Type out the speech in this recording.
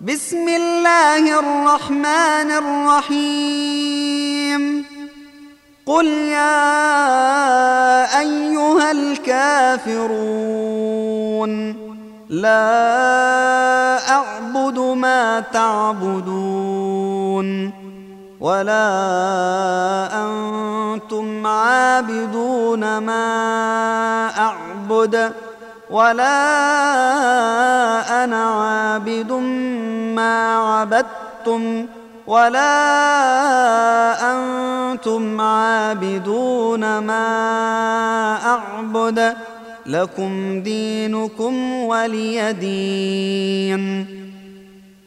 بسم الله الرحمن الرحيم قل يا أيها الكافرون لا أعبد ما تعبدون ولا أنتم عابدون ما أعبد ولا أنا عابد ما عبدتم ولا أنتم عابدون ما أعبد لكم دينكم ولي دين.